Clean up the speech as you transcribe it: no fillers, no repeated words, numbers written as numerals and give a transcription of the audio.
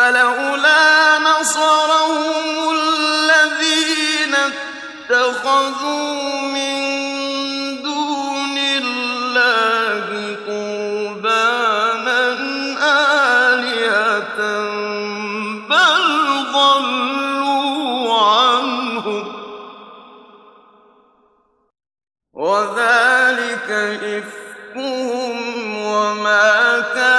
فلولا نصرهم الذين اتخذوا من دون الله قربانا آلهة بل ضلوا عنهم وذلك إفكهم وما كانوا